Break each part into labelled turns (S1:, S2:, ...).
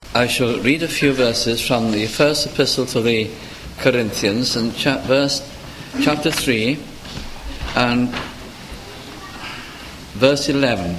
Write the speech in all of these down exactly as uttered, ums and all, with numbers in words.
S1: I shall read a few verses from the first epistle to the Corinthians, and cha- verse, chapter three and verse eleven.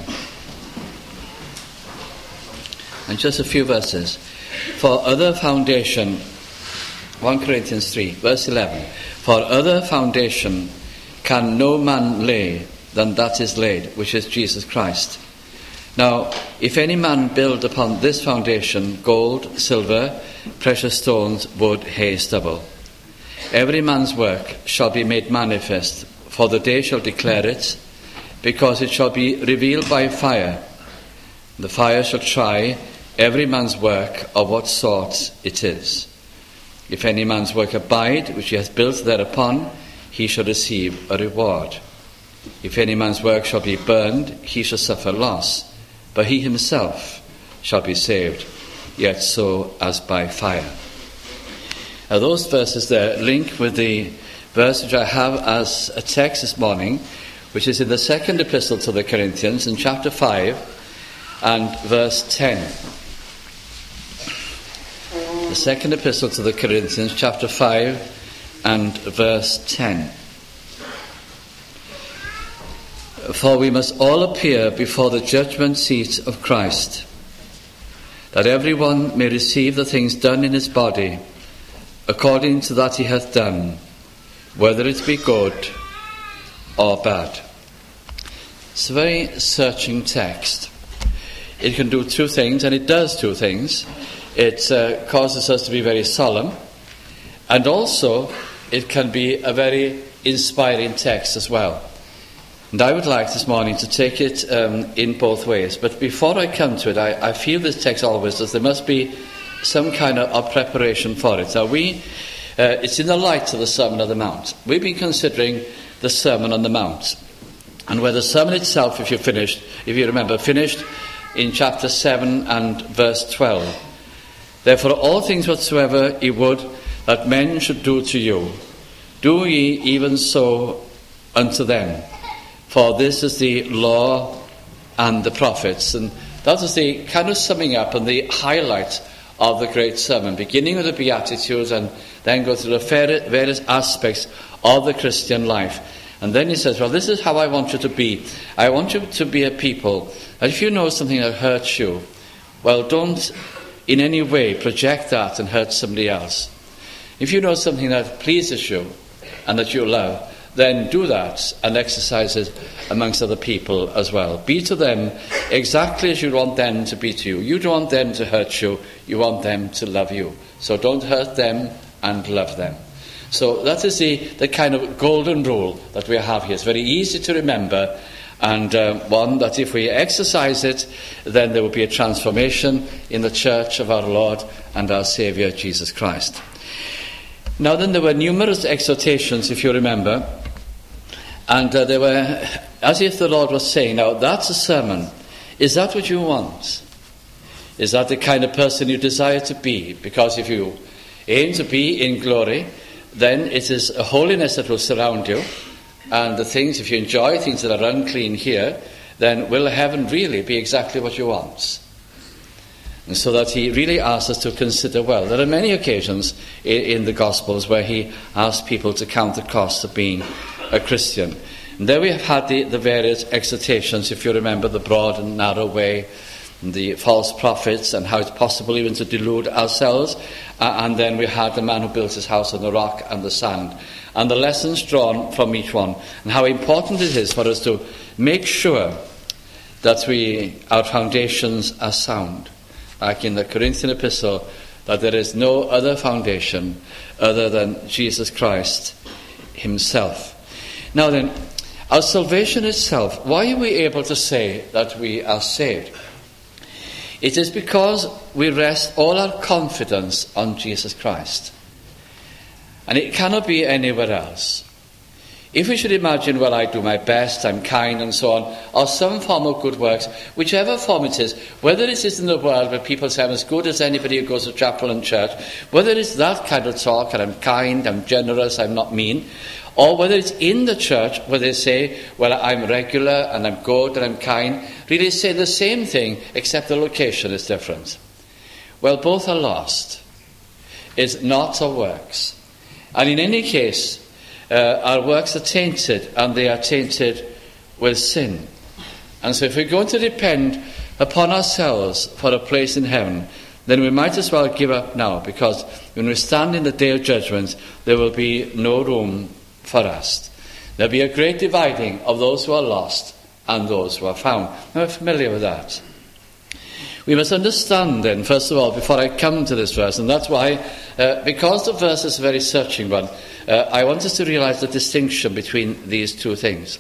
S1: And just a few verses. For other foundation, First Corinthians three, verse eleven. For other foundation can no man lay than that is laid, which is Jesus Christ. Now, if any man build upon this foundation gold, silver, precious stones, wood, hay, stubble, every man's work shall be made manifest, for the day shall declare it, because it shall be revealed by fire. The fire shall try every man's work of what sort it is. If any man's work abide, which he has built thereupon, he shall receive a reward. If any man's work shall be burned, he shall suffer loss, but he himself shall be saved, yet so as by fire. Now those verses there link with the verse which I have as a text this morning, which is in the second epistle to the Corinthians, in chapter five and verse ten. The second epistle to the Corinthians, chapter five and verse ten. For we must all appear before the judgment seat of Christ, that every one may receive the things done in his body, according to that he hath done, whether it be good or bad. It's a very searching text. It can do two things, and it does two things. It uh, causes us to be very solemn, and also it can be a very inspiring text as well. And I would like this morning to take it um, in both ways. But before I come to it, I, I feel this text always as there must be some kind of, of preparation for it. Now we, uh, it's in the light of the Sermon on the Mount. We've been considering the Sermon on the Mount, and where the sermon itself, if you finished, if you remember, finished in chapter seven and verse twelve. Therefore all things whatsoever he would that men should do to you, do ye even so unto them. For this is the law and the prophets. And that is the kind of summing up and the highlight of the great sermon, beginning with the Beatitudes and then go through the various aspects of the Christian life. And then he says, well, this is how I want you to be. I want you to be a people that if you know something that hurts you, well, don't in any way project that and hurt somebody else. If you know something that pleases you and that you love, then do that and exercise it amongst other people as well. Be to them exactly as you want them to be to you. You don't want them to hurt you, you want them to love you. So don't hurt them and love them. So that is the, the kind of golden rule that we have here. It's very easy to remember, and uh, one that if we exercise it, then there will be a transformation in the church of our Lord and our Saviour Jesus Christ. Now then, there were numerous exhortations, if you remember, and uh, they were as if the Lord was saying, now that's a sermon. Is that what you want? Is that the kind of person you desire to be? Because if you aim to be in glory, then it is a holiness that will surround you, and the things, if you enjoy things that are unclean here, then will heaven really be exactly what you want? And so that he really asks us to consider well. There are many occasions in, in the Gospels where he asks people to count the cost of being a Christian. And there we have had the, the various exhortations, if you remember, the broad and narrow way, and the false prophets, and how it's possible even to delude ourselves. Uh, and then we had the man who built his house on the rock and the sand. And the lessons drawn from each one, and how important it is for us to make sure that we our foundations are sound. Like in the Corinthian epistle, that there is no other foundation other than Jesus Christ himself. Now then, our salvation itself, why are we able to say that we are saved? It is because we rest all our confidence on Jesus Christ. And it cannot be anywhere else. If we should imagine, well, I do my best, I'm kind and so on, or some form of good works, whichever form it is, whether it is in the world where people say I'm as good as anybody who goes to chapel and church, whether it's that kind of talk, and I'm kind, I'm generous, I'm not mean, or whether it's in the church where they say, well, I'm regular and I'm good and I'm kind, really say the same thing, except the location is different. Well, both are lost. It's not our works. And in any case, uh, our works are tainted, and they are tainted with sin. And so if we're going to depend upon ourselves for a place in heaven, then we might as well give up now, because when we stand in the day of judgment, there will be no room for us. There'll be a great dividing of those who are lost and those who are found. Now, we're familiar with that. We must understand then, first of all, before I come to this verse, and that's why, uh, because the verse is a very searching one, uh, I want us to realize the distinction between these two things.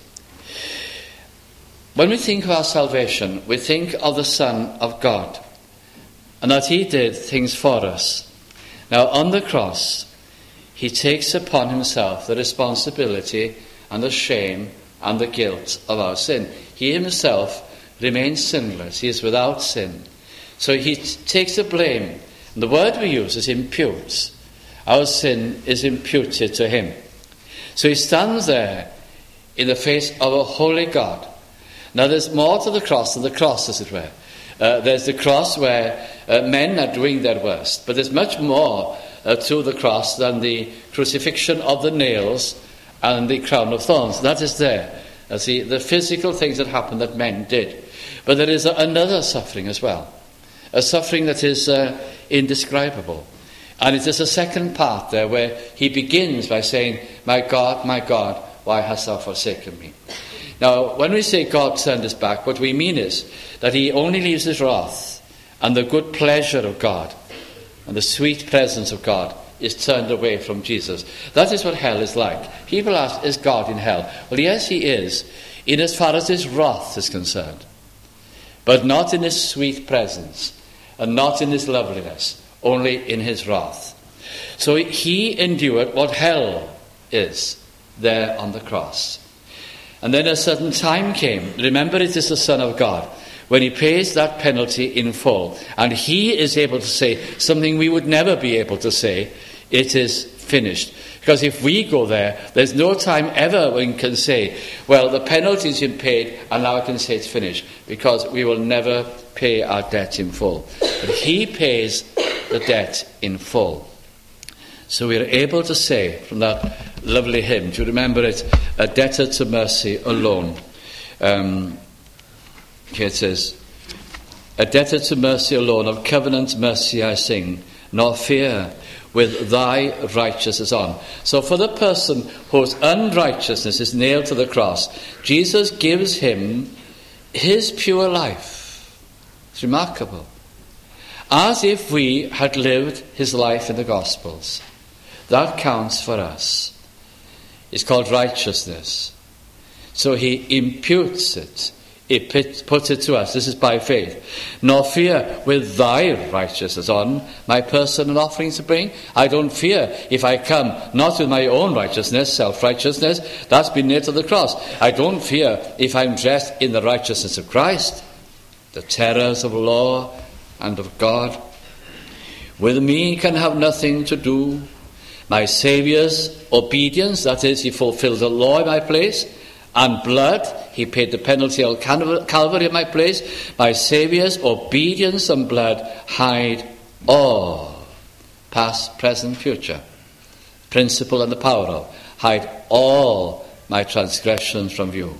S1: When we think of our salvation, we think of the Son of God, and that he did things for us. Now, on the cross, he takes upon himself the responsibility and the shame and the guilt of our sin. He himself remains sinless. He is without sin. So he t- takes the blame. And the word we use is imputes. Our sin is imputed to him. So he stands there in the face of a holy God. Now there's more to the cross than the cross, as it were. Uh, there's the cross where uh, men are doing their worst. But there's much more uh, to the cross than the crucifixion of the nails and the crown of thorns. That is there. As the, the physical things that happened that men did. But there is a, another suffering as well. A suffering that is uh, indescribable. And it is a second part there where he begins by saying, "My God, my God, why hast thou forsaken me?" Now, when we say God turned his back, what we mean is that he only leaves his wrath, and the good pleasure of God and the sweet presence of God is turned away from Jesus. That is what hell is like. People ask, is God in hell? Well, yes, he is, in as far as his wrath is concerned, but not in his sweet presence, and not in his loveliness, only in his wrath. So he endured what hell is there on the cross. And then a certain time came. Remember, it is the Son of God, when he pays that penalty in full. And he is able to say something we would never be able to say: it is finished. Because if we go there, there's no time ever when we can say, well, the penalty's been paid and now I can say it's finished. Because we will never pay our debt in full. But he pays the debt in full. So we are able to say from that lovely hymn, do you remember it? A debtor to mercy alone. Um, here it says, a debtor to mercy alone, of covenant mercy I sing, nor fear with thy righteousness on. So for the person whose unrighteousness is nailed to the cross, Jesus gives him his pure life. It's remarkable. As if we had lived his life in the Gospels. That counts for us. It's called righteousness. So he imputes it. He puts it to us. This is by faith. Nor fear with thy righteousness on, my personal offerings to bring. I don't fear if I come not with my own righteousness, self-righteousness. That's been nailed to the cross. I don't fear if I'm dressed in the righteousness of Christ. The terrors of law and of God with me can have nothing to do. My Saviour's obedience, that is, he fulfilled the law in my place, and blood, he paid the penalty on Calvary in my place. My Saviour's obedience and blood hide all, past, present, future, principle and the power of, hide all my transgressions from view.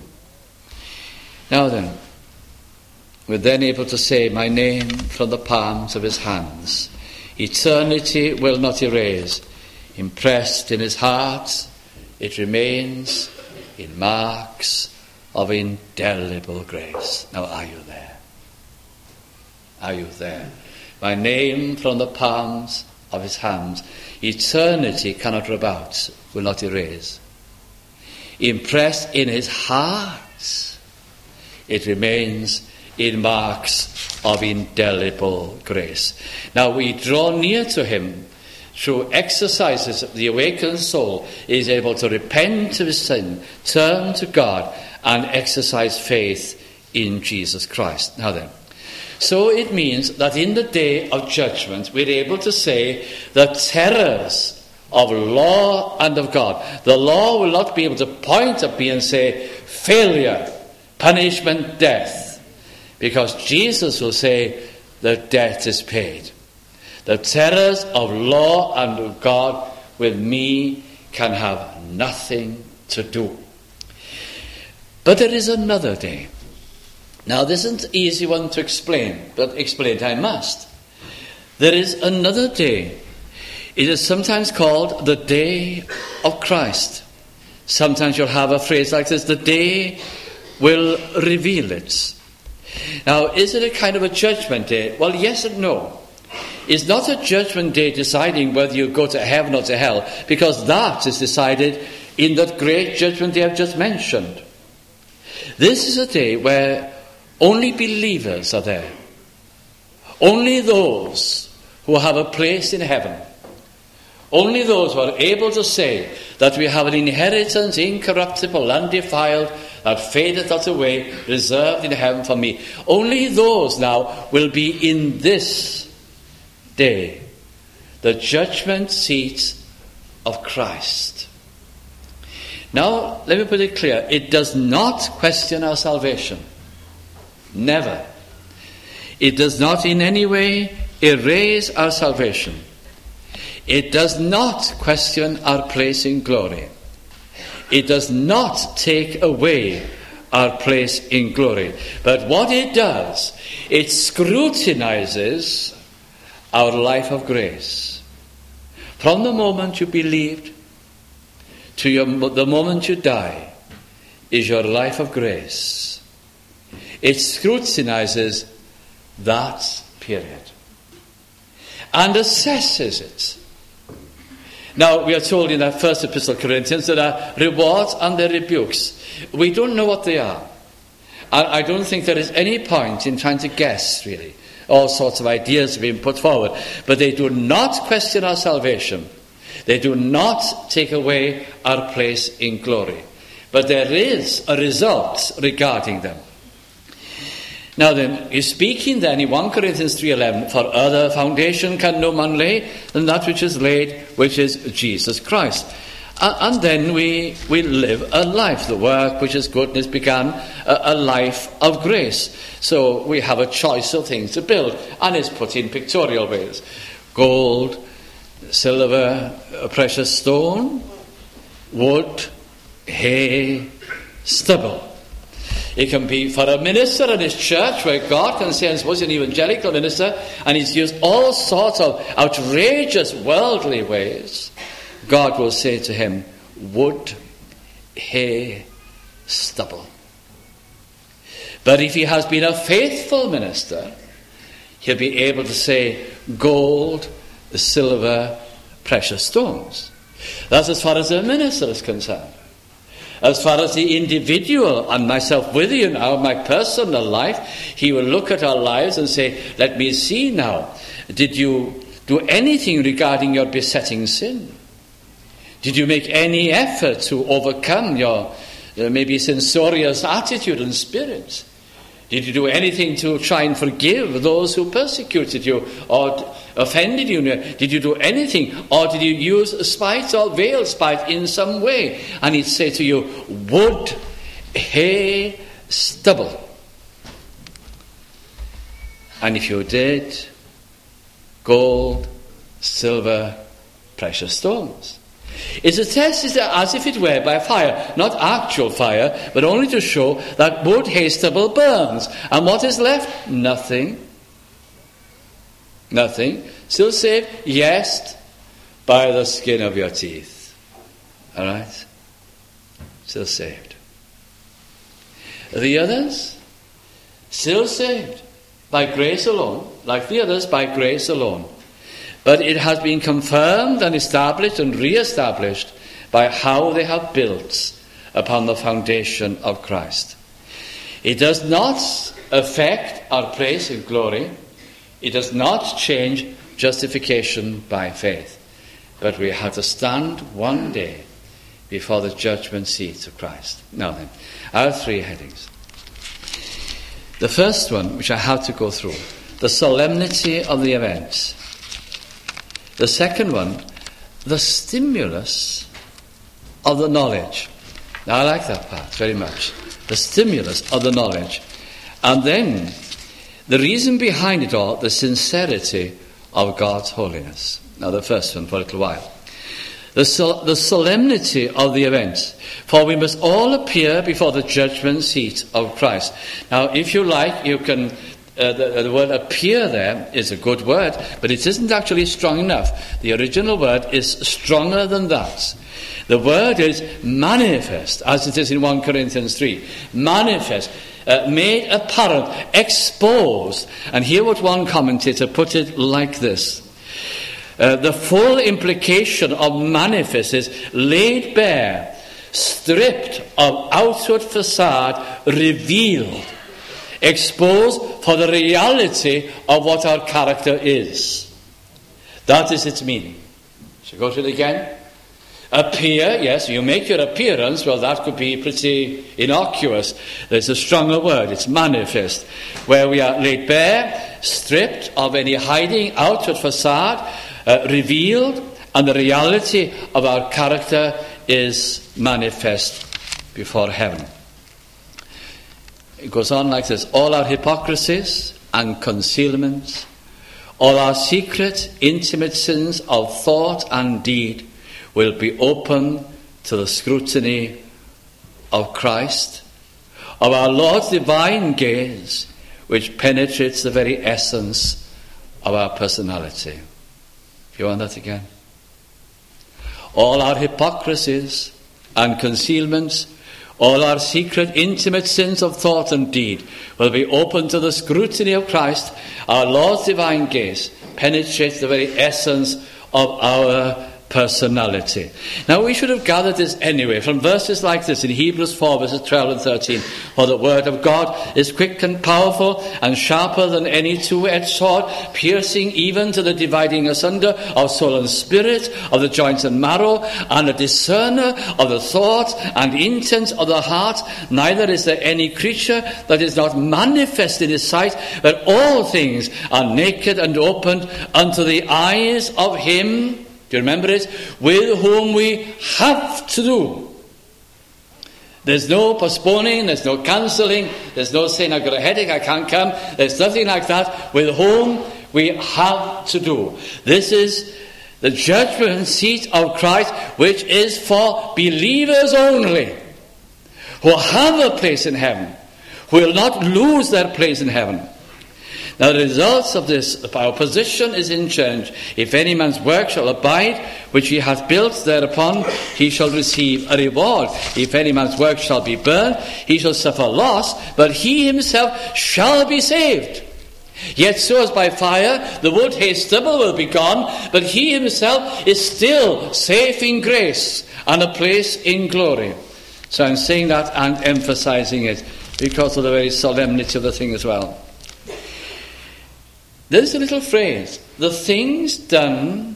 S1: Now then, we're then able to say, my name from the palms of his hands. Eternity will not erase. Impressed in his heart, it remains in marks of indelible grace. Now, are you there? Are you there? My name from the palms of his hands. Eternity cannot rub out, will not erase. Impressed in his heart, it remains in marks of indelible grace. Now, we draw near to him through exercises. The awakened soul is able to repent of his sin, turn to God, and exercise faith in Jesus Christ. Now then, so it means that in the day of judgment, we're able to say the terrors of law and of God. The law will not be able to point at me and say, failure, punishment, death. Because Jesus will say, the debt is paid. The terrors of law and of God with me can have nothing to do. But there is another day. Now, this isn't an easy one to explain, but explain it I must. There is another day. It is sometimes called the day of Christ. Sometimes you'll have a phrase like this: the day will reveal it. Now, is it a kind of a judgment day? Well, yes and no. It's not a judgment day deciding whether you go to heaven or to hell, because that is decided in that great judgment day I've just mentioned. This is a day where only believers are there. Only those who have a place in heaven. Only those who are able to say that we have an inheritance incorruptible, undefiled, that fadeth not away, reserved in heaven for me. Only those now will be in this day, the judgment seat of Christ. Now, let me put it clear. It does not question our salvation. Never. It does not in any way erase our salvation. It does not question our place in glory. It does not take away our place in glory. But what it does, it scrutinizes our life of grace. From the moment you believed to your, the moment you die is your life of grace. It scrutinizes that period and assesses it. Now, we are told in that first epistle to Corinthians there are rewards and there are rebukes. We don't know what they are. And I don't think there is any point in trying to guess, really. All sorts of ideas have been put forward. But they do not question our salvation. They do not take away our place in glory. But there is a result regarding them. Now then, he's speaking then in First Corinthians three eleven, for other foundation can no man lay than that which is laid, which is Jesus Christ. And, and then we, we live a life, the work which is goodness began, a, a life of grace. So we have a choice of things to build, and it's put in pictorial ways. Gold, silver, a precious stone, wood, hay, stubble. It can be for a minister in his church where God can say, I suppose an evangelical minister, and he's used all sorts of outrageous worldly ways. God will say to him, wood, hay, stubble. But if he has been a faithful minister, he'll be able to say gold, silver, precious stones. That's as far as the minister is concerned. As far as the individual, and myself with you now, my personal life, he will look at our lives and say, let me see now, did you do anything regarding your besetting sin? Did you make any effort to overcome your uh, maybe censorious attitude and spirit? Did you do anything to try and forgive those who persecuted you or offended you? Did you do anything? Or did you use spite or veil spite in some way? And he'd say to you, wood, hay, stubble. And if you did, gold, silver, precious stones. It's a test as if it were by fire, not actual fire, but only to show that wood, hay, stubble burns. And what is left? Nothing. Nothing. Still saved? Yes, by the skin of your teeth. All right? Still saved. The others? Still saved. By grace alone. Like the others, by grace alone. But it has been confirmed and established and re-established by how they have built upon the foundation of Christ. It does not affect our place in glory. It does not change justification by faith. But we have to stand one day before the judgment seat of Christ. Now then, our three headings. The first one, which I have to go through, the solemnity of the event. The second one, the stimulus of the knowledge. Now, I like that part very much. The stimulus of the knowledge. And then, the reason behind it all, the sincerity of God's holiness. Now the first one for a little while. The, sol- the solemnity of the event. For we must all appear before the judgment seat of Christ. Now, if you like, you can... Uh, the, the word appear there is a good word, but it isn't actually strong enough. The original word is stronger than that. The word is manifest, as it is in First Corinthians three. Manifest, uh, made apparent, exposed. And here what one commentator put it like this. Uh, the full implication of manifest is laid bare, stripped of outward facade, revealed, exposed for the reality of what our character is. That is its meaning. Shall I go to it again? Appear, yes, you make your appearance. Well, that could be pretty innocuous. There's a stronger word, it's manifest, where we are laid bare, stripped of any hiding outward facade, uh, revealed, and the reality of our character is manifest before heaven. It goes on like this. All our hypocrisies and concealments, all our secret, intimate sins of thought and deed will be open to the scrutiny of Christ, of our Lord's divine gaze, which penetrates the very essence of our personality. If you want that again. All our hypocrisies and concealments, all our secret, intimate sins of thought and deed will be open to the scrutiny of Christ. Our Lord's divine gaze penetrates the very essence of our personality. Now we should have gathered this anyway from verses like this in Hebrews four verses twelve and thirteen. For the word of God is quick and powerful and sharper than any two-edged sword, piercing even to the dividing asunder of soul and spirit, of the joints and marrow, and a discerner of the thoughts and intents of the heart. Neither is there any creature that is not manifest in his sight, but all things are naked and opened unto the eyes of him. Do you remember it? With whom we have to do. There's no postponing, there's no cancelling, there's no saying I've got a headache, I can't come. There's nothing like that. With whom we have to do. This is the judgment seat of Christ, which is for believers only, who have a place in heaven, who will not lose their place in heaven. Now the results of this, our position is in change. If any man's work shall abide, which he hath built thereupon, he shall receive a reward. If any man's work shall be burned, he shall suffer loss, but he himself shall be saved. Yet so as by fire, the wood, hay, stubble will be gone, but he himself is still safe in grace and a place in glory. So I'm saying that and emphasizing it because of the very solemnity of the thing as well. There's a little phrase, the things done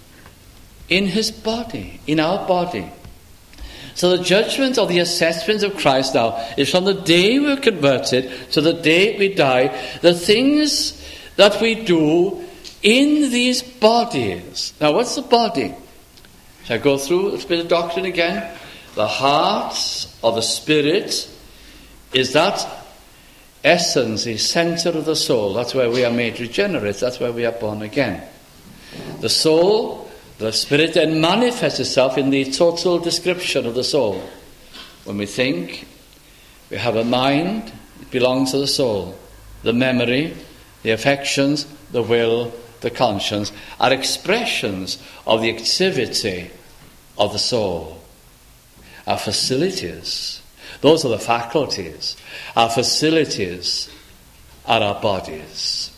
S1: in his body, in our body. So the judgment or the assessment of Christ now is from the day we're converted to the day we die, the things that we do in these bodies. Now what's the body? Shall I go through a bit of doctrine again? The heart or the spirit is that essence, the centre of the soul. That's where we are made regenerate. That's where we are born again. The soul, the spirit then manifests itself in the total description of the soul. When we think, we have a mind, it belongs to the soul. The memory, the affections, the will, the conscience are expressions of the activity of the soul. Our facilities, those are the faculties. Our facilities are our bodies.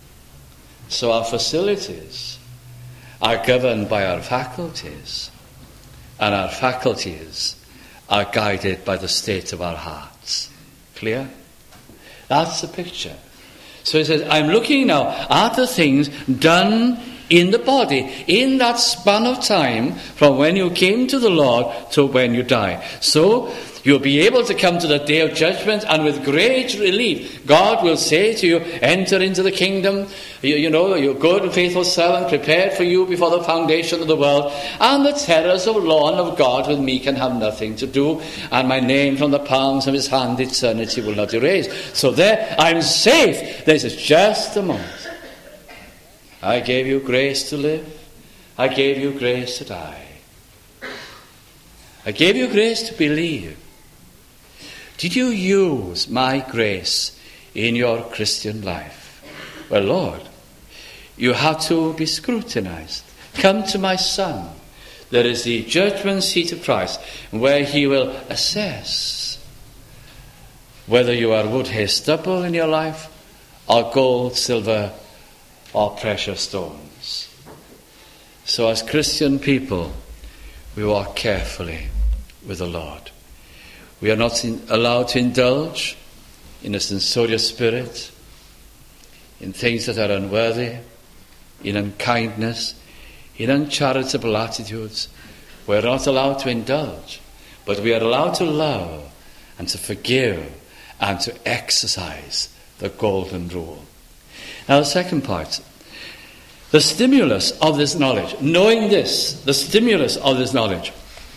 S1: So our facilities are governed by our faculties, and our faculties are guided by the state of our hearts. Clear? That's the picture. So he says, I'm looking now at the things done in the body, in that span of time from when you came to the Lord to when you die. So you'll be able to come to the day of judgment, and with great relief, God will say to you, enter into the kingdom. You, you know, your good and faithful servant, prepared for you before the foundation of the world. And the terrors of law and of God with me can have nothing to do. And my name from the palms of his hand, eternity will not erase. So there, I'm safe. This is just a moment. I gave you grace to live. I gave you grace to die. I gave you grace to believe. Did you use my grace in your Christian life? Well, Lord, you have to be scrutinized. Come to my Son. There is the judgment seat of Christ, where he will assess whether you are wood, hay, stubble in your life, or gold, silver, or precious stones. So as Christian people, we walk carefully with the Lord. We are not in, allowed to indulge in a censorious spirit, in things that are unworthy, in unkindness, in uncharitable attitudes. We are not allowed to indulge, but we are allowed to love and to forgive and to exercise the golden rule. Now the second part, the stimulus of this knowledge, knowing this, the stimulus of this knowledge.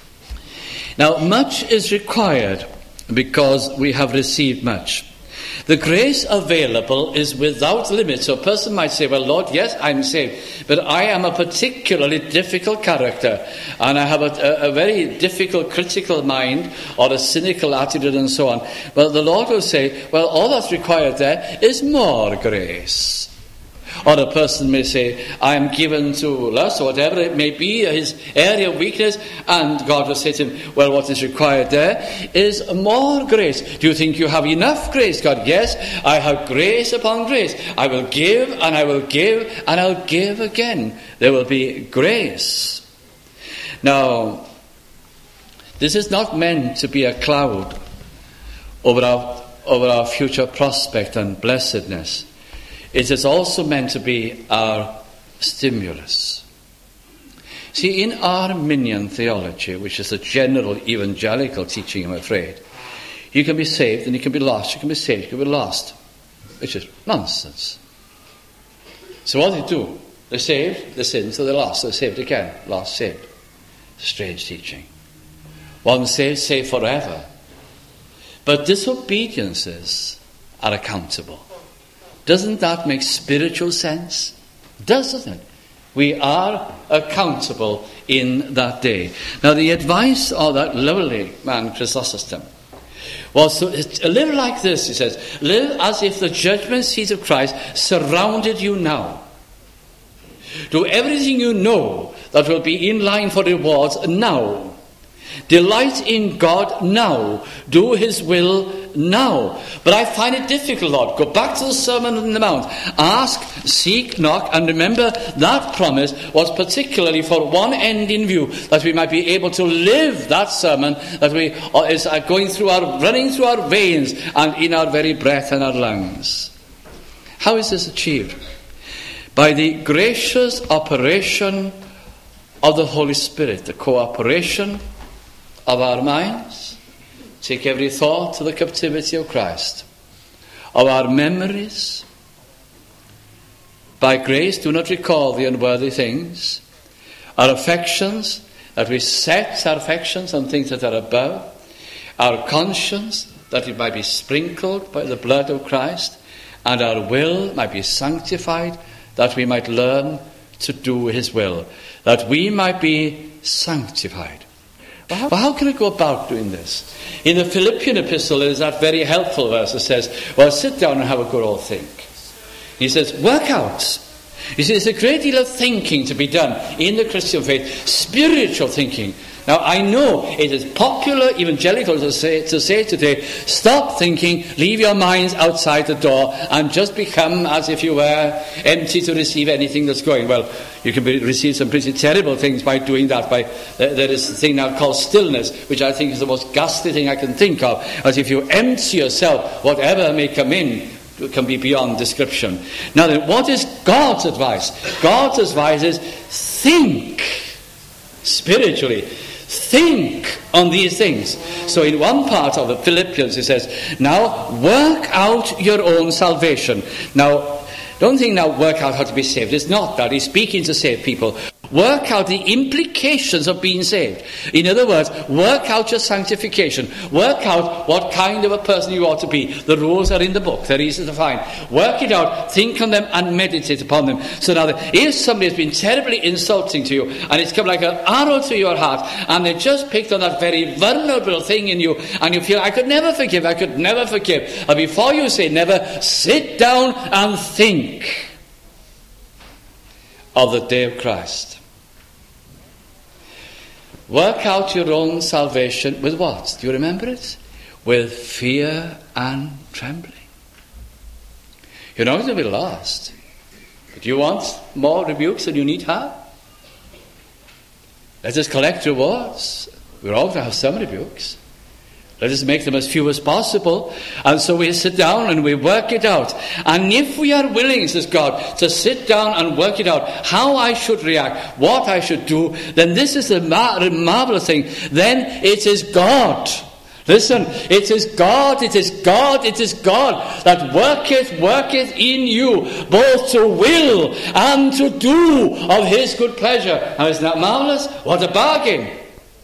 S1: Now much is required because we have received much. The grace available is without limit. So a person might say, well, Lord, yes, I'm saved, but I am a particularly difficult character, and I have a, a, a very difficult critical mind, or a cynical attitude, and so on. Well, the Lord will say, well, all that's required there is more grace. Or a person may say, I am given to lust, or whatever it may be, his area of weakness, and God will say to him, well, what is required there is more grace. Do you think you have enough grace, God? Yes, I have grace upon grace. I will give, and I will give, and I'll give again. There will be grace. Now, this is not meant to be a cloud over our, over our future prospect and blessedness. It is also meant to be our stimulus. See, in Arminian theology, which is a general evangelical teaching, I'm afraid, you can be saved and you can be lost. You can be saved, you can be lost. Which is nonsense. So what do they do? They're saved, they're saved, so they're lost. They're saved again, lost, saved. Strange teaching. One saved, saved forever. But disobediences are accountable. Doesn't that make spiritual sense? Doesn't it? We are accountable in that day. Now the advice of that lovely man Chrysostom was to live like this, he says. Live as if the judgment seat of Christ surrounded you now. Do everything you know that will be in line for rewards now. Delight in God now. Do his will now. But I find it difficult, Lord. Go back to the Sermon on the Mount. Ask, seek, knock, and remember that promise was particularly for one end in view, that we might be able to live that sermon that we is going through our, running through our veins and in our very breath and our lungs. How is this achieved? By the gracious operation of the Holy Spirit, the cooperation of our minds. Take every thought to the captivity of Christ. Of our memories. By grace, do not recall the unworthy things. Our affections, that we set our affections on things that are above. Our conscience, that it might be sprinkled by the blood of Christ. And our will might be sanctified, that we might learn to do his will. That we might be sanctified. But how, but how can I go about doing this? In the Philippian epistle, there is that very helpful verse that says, well, sit down and have a good old think. He says, work out. You see, there's a great deal of thinking to be done in the Christian faith, spiritual thinking. Now, I know it is popular evangelical to say, to say today, stop thinking, leave your minds outside the door, and just become as if you were empty to receive anything that's going. Well, you can be, receive some pretty terrible things by doing that. By uh, there is a thing now called stillness, which I think is the most ghastly thing I can think of. As if you empty yourself, whatever may come in can be beyond description. Now then, what is God's advice? God's advice is think spiritually. Think on these things. So in one part of the Philippians it says, now work out your own salvation. Now, don't think now work out how to be saved. It's not that. He's speaking to save people. work out the implications of being saved. In other words, work out your sanctification. Work out what kind of a person you ought to be. The rules are in the book. They're easy to find. Work it out, think on them, and meditate upon them. So now, that if somebody has been terribly insulting to you, and it's come like an arrow to your heart, and they just picked on that very vulnerable thing in you, and you feel, I could never forgive, I could never forgive. And before you say never, sit down and think of the day of Christ. Work out your own salvation with what? Do you remember it? With fear and trembling. You're not going to be lost. But you want more rebukes than you need have? Let us collect rewards. We're all going to have some rebukes. Let us make them as few as possible. And so we sit down and we work it out. And if we are willing, says God, to sit down and work it out, how I should react, what I should do, then this is the mar- marvelous thing. Then it is God. Listen, it is God, it is God, it is God that worketh, worketh in you, both to will and to do of his good pleasure. Now, isn't that marvelous? What a bargain.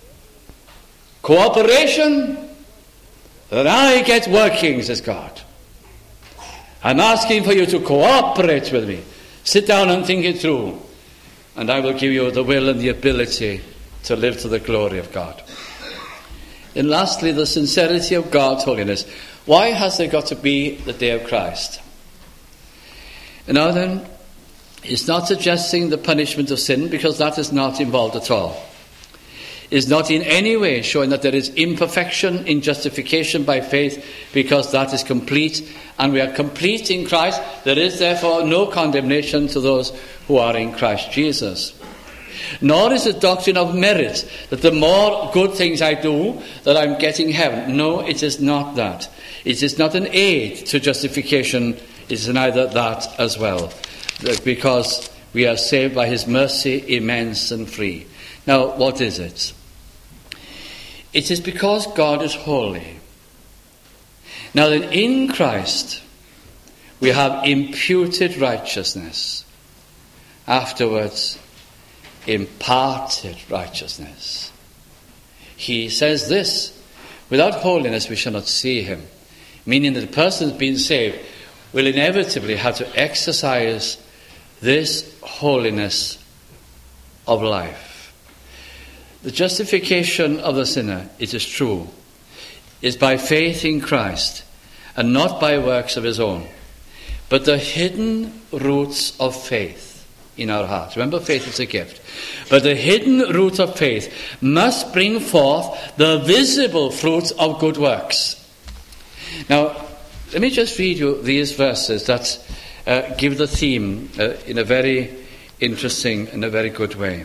S1: Cooperation. That I get working, says God. I'm asking for you to cooperate with me. Sit down and think it through. And I will give you the will and the ability to live to the glory of God. And lastly, the sincerity of God's holiness. Why has there got to be the day of Christ? And now then, it's not suggesting the punishment of sin, because that is not involved at all. Is not in any way showing that there is imperfection in justification by faith, because that is complete, and we are complete in Christ. There is therefore no condemnation to those who are in Christ Jesus. Nor is it doctrine of merit, that the more good things I do, that I'm getting heaven. No, it is not that. It is not an aid to justification. It is neither that as well, because we are saved by his mercy, immense and free. Now, what is it? It is because God is holy. Now then, in Christ, we have imputed righteousness. Afterwards, imparted righteousness. He says this, without holiness we shall not see him. Meaning that the person who's been saved will inevitably have to exercise this holiness of life. The justification of the sinner, it is true, is by faith in Christ and not by works of his own. But the hidden roots of faith in our hearts. Remember, faith is a gift. But the hidden root of faith must bring forth the visible fruits of good works. Now, let me just read you these verses that uh, give the theme uh, in a very interesting and a very good way.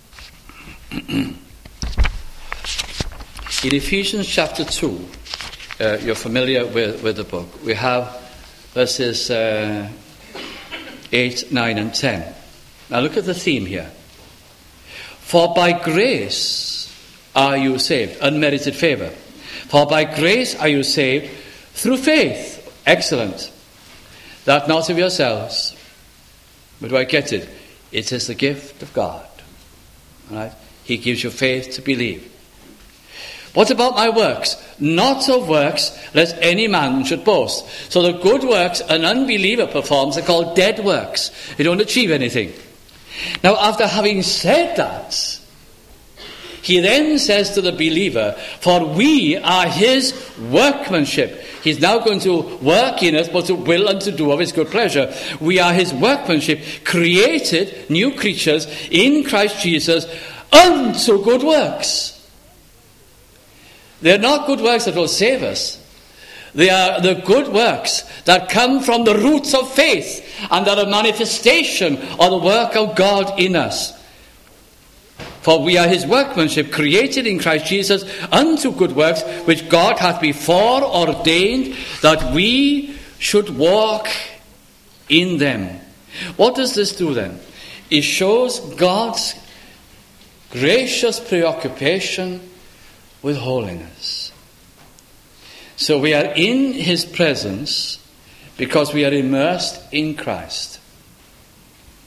S1: In Ephesians chapter two, uh, you're familiar with, with the book. We have verses uh, eight, nine and ten. Now look at the theme here. For by grace are you saved, unmerited favour. For by grace are you saved through faith. Excellent. That not of yourselves. But do I get it? It is the gift of God. All right? He gives you faith to believe. What about my works? Not of works, lest any man should boast. So the good works an unbeliever performs are called dead works. They don't achieve anything. Now, after having said that, he then says to the believer, for we are his workmanship. He's now going to work in us, both to will and to do of his good pleasure. We are his workmanship, created, new creatures, in Christ Jesus, unto good works. They're not good works that will save us. They are the good works that come from the roots of faith and are a manifestation of the work of God in us. For we are his workmanship, created in Christ Jesus unto good works, which God hath before ordained that we should walk in them. What does this do then? It shows God's gracious preoccupation with holiness. So we are in his presence because we are immersed in Christ.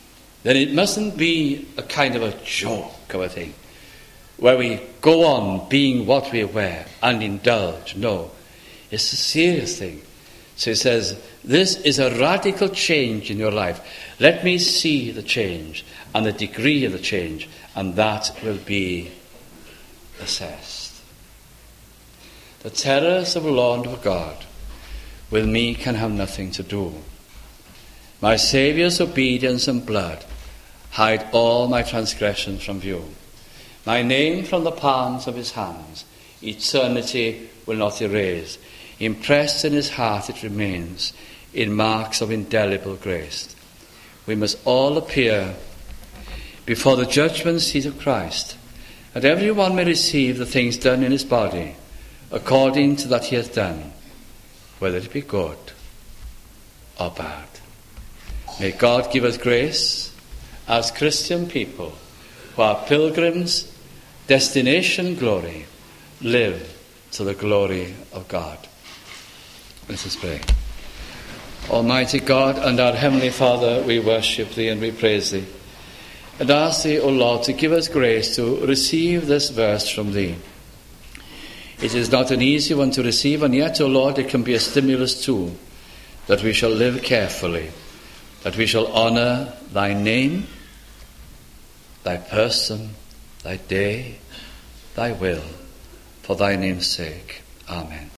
S1: then it mustn't be a kind of a joke of a thing, where we go on being what we were and indulge. No, it's a serious thing. So he says, this is a radical change in your life. Let me see the change and the degree of the change, and that will be assessed. The terrors of Lord of God with me can have nothing to do. My Saviour's obedience and blood hide all my transgressions from view. My name from the palms of his hands eternity will not erase. Impressed in his heart it remains, in marks of indelible grace. We must all appear before the judgment seat of Christ, that every one may receive the things done in his body, according to that he hath done, whether it be good or bad. May God give us grace as Christian people who are pilgrims, destination glory, live to the glory of God. Let us pray. Almighty God and our Heavenly Father, we worship Thee and we praise Thee, and ask Thee, O Lord, to give us grace to receive this verse from Thee. It is not an easy one to receive, and yet, O Lord, it can be a stimulus too, that we shall live carefully, that we shall honour Thy name, Thy person, Thy day, Thy will, for Thy name's sake. Amen.